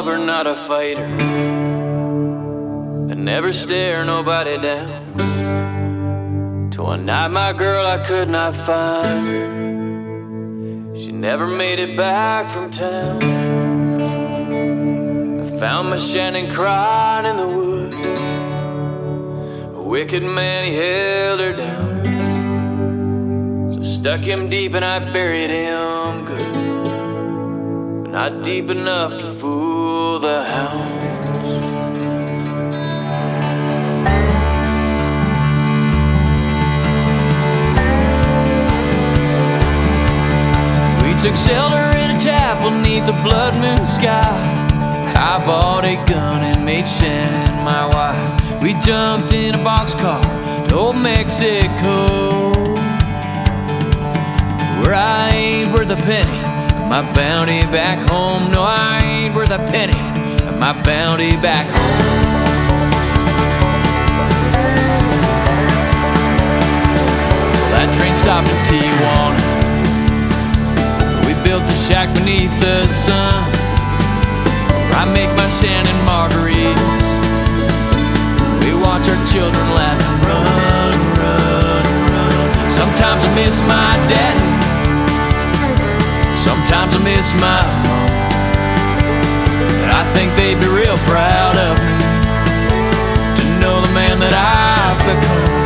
lover, not a fighter. I never stare nobody down. Till one night my girl I could not find her. She never made it back from town. I found my Shannon crying in the woods. A wicked man, he held her down. So I stuck him deep and I buried him good. But not deep enough to fool the hounds. Took shelter in a chapel neath the blood moon sky. I bought a gun and made Shannon my wife. We jumped in a boxcar to old Mexico, where I ain't worth a penny of my bounty back home. No, I ain't worth a penny of my bounty back home. Well, that train stopped in Tijuana. Built a shack beneath the sun, where I make my Shannon margaritas. We watch our children laugh and run, run, run. Sometimes I miss my daddy, sometimes I miss my mom, but I think they'd be real proud of me to know the man that I've become.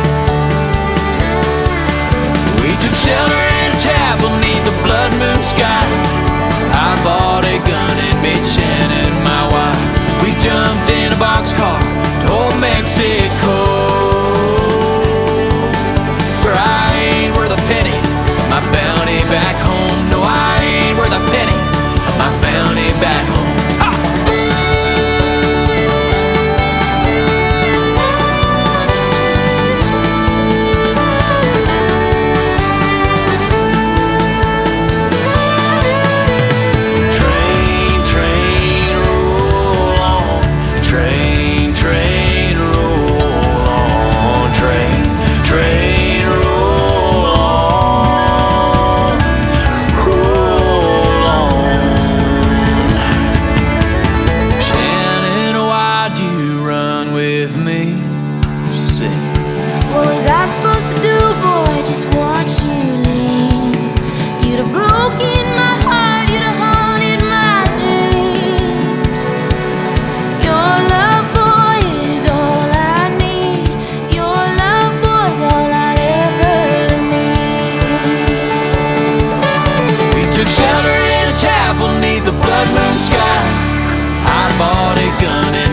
We took shelter in a chapel neath the blood moon sky. I bought a gun and made Shannon my wife. We jumped in a boxcar to old Mexico, where I ain't worth a penny of my bounty back home. No, I ain't worth a penny of my bounty back home. What was I supposed to do, boy? Just watch you leave. You'd have broken my heart, you'd have haunted my dreams. Your love, boy, is all I need. Your love, boy, is all I'll ever need. We took shelter in a chapel neath the blood moon sky. I bought a gun and